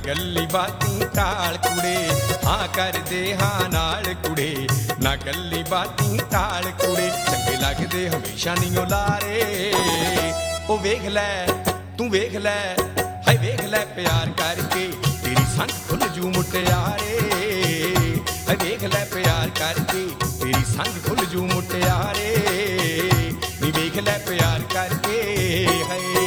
ਗੱਲੀ ਬਾਤੀ ਟਾਲ ਕੁੜੇ, ਹਾਂ ਕਰਦੇ ਹਾਂ ਨਾਲ ਕੁੜੇ, ਨਾ ਗੱਲੀ ਬਾਤੀ ਟਾਲ ਕੁੜੇ। ਚੰਗੇ ਲੱਗਦੇ ਹਮੇਸ਼ਾ ਨੀ ਓ ਲਾਰੇ, ਉਹ ਵੇਖ ਲੈ ਤੂੰ ਵੇਖ ਲੈ, ਹਾਏ ਵੇਖ ਲੈ ਪਿਆਰ ਕਰਕੇ ਤੇਰੀ ਸੰਗ ਖੁੱਲ ਜੂ ਮੁਟਿਆਰੇ, ਹਾਏ ਵੇਖ ਲੈ ਪਿਆਰ ਕਰਕੇ ਤੇਰੀ ਸੰਗ ਖੁੱਲ ਜੂ ਮੁਟਿਆਰੇ, ਨੀ ਵੇਖ ਲੈ ਪਿਆਰ ਕਰਕੇ ਹਾਏ।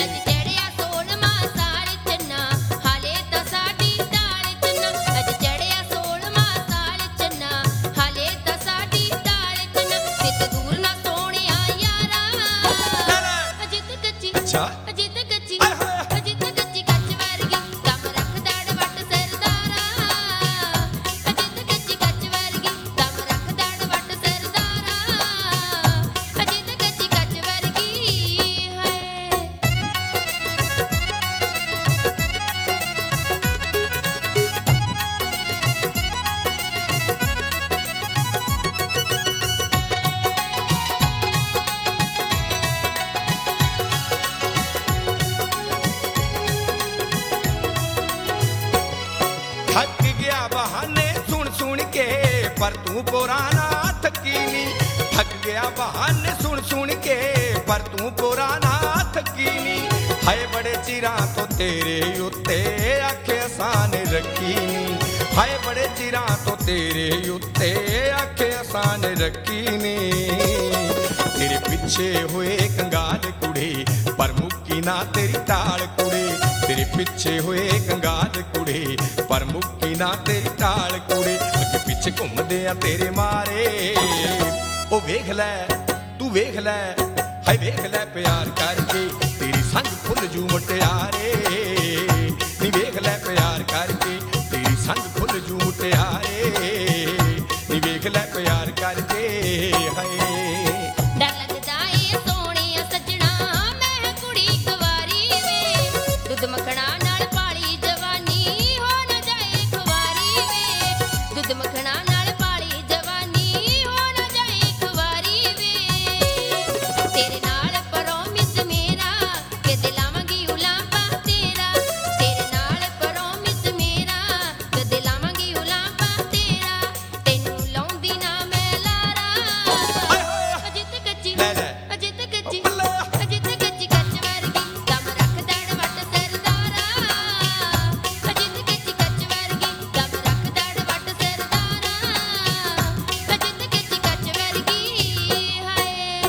ਥੱਕ ਗਿਆ ਬਹਾਨੇ ਸੁਣ ਸੁਣ ਕੇ ਪਰ ਤੂੰ ਪੁਰਾਣਾ ਥੱਕੀ ਨੀ, ਥੱਕ ਗਿਆ ਬਹਾਨੇ ਸੁਣ ਸੁਣ ਕੇ ਪਰ ਤੂੰ ਪੁਰਾਣਾ ਥੱਕੀ ਨੀ, ਹਾਏ ਬੜੇ ਚਿਰਾਂ ਤੋਂ ਤੇਰੇ ਉੱਤੇ ਅੱਖ ਆਸਾਨ ਰੱਖੀ ਨੀ, ਹਾਏ ਬੜੇ ਚਿਰਾਂ ਤੋਂ ਤੇਰੇ ਉੱਤੇ ਅੱਖ ਆਸਾਨ ਰੱਖੀ ਨੀ, ਤੇਰੇ ਪਿੱਛੇ ਹੋਏ ਕੰਗਾਲ ਕੁੜੇ ਪਰ ਮੁੱਕੀ ਨਾ ਤੇਰੀ ਢਾਲ ਕੁੜੇ, ਤੇਰੇ ਪਿੱਛੇ ਹੋਏ ਕੰਗਾਲ ਕੁੜੇ ਪਰ ਮੁੱਕੀ ਨਾ ਤੇਰੀ ਢਾਲ ਕੁੜੇ, ਅੱਗੇ ਪਿੱਛੇ ਘੁੰਮਦੇ ਆ ਤੇਰੇ ਮਾਰੇ, ਉਹ ਵੇਖ ਲੈ ਤੂੰ ਵੇਖ ਲੈ, ਹਾਏ ਵੇਖ ਲੈ ਪਿਆਰ ਕਰਕੇ ਤੇਰੀ ਸੰਗ ਖੁੱਲ ਜੂ ਮੁਟਿਆਰੇ, ਨੀ ਵੇਖ ਲੈ ਪਿਆਰ ਕਰਕੇ ਤੇਰੀ ਸੰਗ ਖੁੱਲ ਜੂ ਮੁਟਿਆਰੇ, ਨੀ ਵੇਖ ਲੈ ਪਿਆਰ ਕਰਕੇ ਹਾਏ। ਮੱਖਣਾ ਨਾਲ ਪਾਲੀ ਜਵਾਨੀ ਹੋ ਨਾ ਜਾਏ ਖਵਾਰੀ ਵੇ, ਦੁੱਧ ਮੱਖਣਾ ਨਾਲ ਪਾਲੀ ਜਵਾਨੀ ਹੋ ਨਾ ਜਾਏ ਖਵਾਰੀ ਵੇ, ਤੇਰੇ ਨਾਲ ਪ੍ਰੋਮਿਸ ਮੇਰਾ ਕਿ ਦਿਲਾਵਾਂਗੀ ਉਲਾਂਭਾ ਤੇਰਾ, ਤੇਰੇ ਨਾਲ ਪ੍ਰੋਮਿਸ ਮੇਰਾ ਕਿ ਦਿਲਾਵਾਂਗੀ ਉਲਾਂਭਾ ਤੇਰਾ, ਤੈਨੂੰ ਲਾਉਂਦੀ ਨਾ ਮੈਂ ਲਾਰਾ, ਅਜਿੱਤ ਕੱਚੀ ਅਜਿੱਤ ਕੱਚੀ ਅਜਿੱਤ ਕੱਚੀ ਕੱਚ ਵਰਗੀ ਦਮ ਰੱਖਦਾ ਵੱਟ ਸਰਦਾਰਾ, ਅਜਿੱਤ ਕੱਚੀ ਕੱਚ ਵਰਗੀ ਦਮ ਰੱਖਦਾ ਵੱਟ ਸਰਦਾਰਾ, ਅਜਿੱਤ ਕੱਚੀ ਕੱਚ ਵਰਗੀ ਹਾਏ।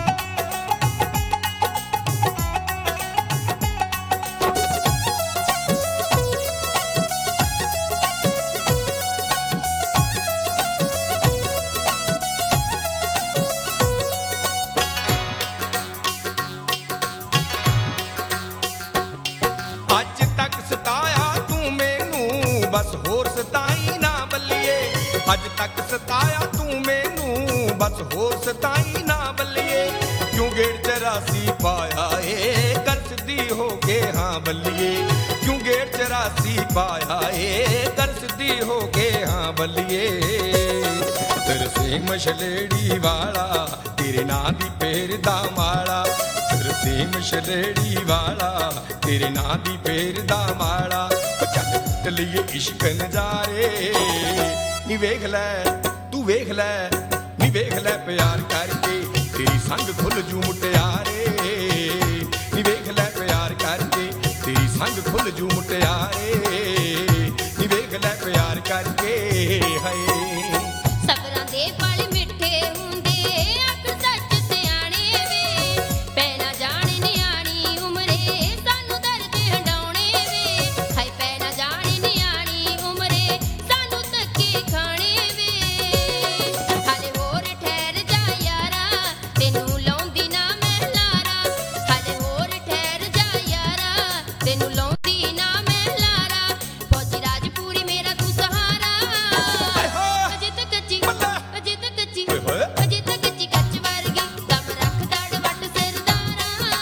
ਅੱਜ ਤੱਕ ਸਤਾਇਆ ਤੂੰ ਮੈਨੂੰ ਬਸ ਹੋਰ ਸਤਾਈ ਨਾ ਬੱਲੀਏ, ਅੱਜ ਤੱਕ ਸਤਾਇਆ ਤੂੰ ਮੈਨੂੰ ਬਸ ਹੋਰ ਸਤਾਈ ਨਾ ਬੱਲੀਏ, ਕਿਉਂ ਗੇੜ 84 ਪਾਇਆ ਏ ਕਰਸਦੀ ਹੋ ਕੇ ਹਾਂ ਬੱਲੀਏ, ਕਿਉਂ ਗੇੜ 84 ਪਾਇਆ ਏ ਕਰਸਦੀ ਹੋ ਕੇ ਹਾਂ ਬੱਲੀਏ, ਤਰਸੇ ਮਛਲੇੜੀ ਵਾਲਾ ਤੇਰੇ ਨਾਂ ਦੀ ਪੇਰ ਦਾ ਮਾਲਾ, ਤਰਸੇ ਮਛਲੇੜੀ ਵਾਲਾ ਤੇਰੇ ਨਾਂ ਦੀ ਪੇਰ ਦਾ ਮਾਲਾ, ਚੱਲ ਕੁੱਟ ਲਈਏ ਇਸ਼ਕ ਨਜ਼ਾਰੇ, ਨੀ ਵੇਖ ਲੈ ਤੂੰ ਵੇਖ ਲੈ, ਨੀ ਵੇਖ ਲੈ ਪਿਆਰ ਕਰਕੇ ਤੇਰੀ ਸੰਗ ਖੁੱਲ ਜੂ ਮੁਟਿਆਰੇ, ਨੀ ਵੇਖ ਲੈ ਪਿਆਰ ਕਰਕੇ ਤੇਰੀ ਸੰਗ ਖੁੱਲ ਜੂ ਮੁਟਿਆਰੇ, ਨੀ ਵੇਖ ਲੈ ਪਿਆਰ ਕਰਕੇ ਹਾਏ। ਸਬਰਾਂ ਦੇ ਪਲ ਮਿੱਠੇ ਹੁੰਦੇ ਅੱਖ ਸੱਚ ਸਿਆਣੇ ਵੇ, ਪੈ ਨਾ ਜਾਣੇ ਨਿਆਣੀ ਉਮਰੇ ਸਾਨੂੰ ਦਰਦ ਹੰਡਾਉਣੇ ਵੇ, ਹਾਏ ਪੈ ਨਾ ਜਾਣੇ ਨਿਆਣੀ ਉਮਰੇ ਸਾਨੂੰ ਧੱਕੇ ਖਾਣੇ ਵੇ, ਹਾਲੇ ਹੋਰ ਠਹਿਰ ਜਾ ਯਾਰਾ ਤੈਨੂੰ ਲਾਉਂਦੀ ਨਾ ਮੈਂ ਲਾਰਾ, ਹਾਲੇ ਹੋਰ ਠਹਿਰ ਜਾ ਯਾਰਾ ਤੈਨੂੰ ਲਾਉਂਦੀ ਨਾ ਮੈਂ ਲਾਰਾ, ਫੌਜੀ ਰਾਜਪੂਰੀ ਮੇਰਾ ਤੂੰ ਸਹਾਰਾ, ਅਜਿੱਤ ਕੱਚੀ ਅਜਿੱਤ ਕੱਚੀ ਅਜਿੱਤ ਕੱਚੀ ਕੱਚ ਵਰਗੀ ਦਮ ਰੱਖਦਾ ਵੱਟ ਸਰਦਾਰਾ,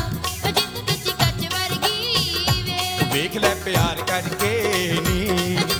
ਅਜਿੱਤ ਕੱਚੀ ਕੱਚ ਵਰਗੀ ਵੇ, ਵੇਖ ਲੈ ਪਿਆਰ ਕਰਕੇ ਨੀ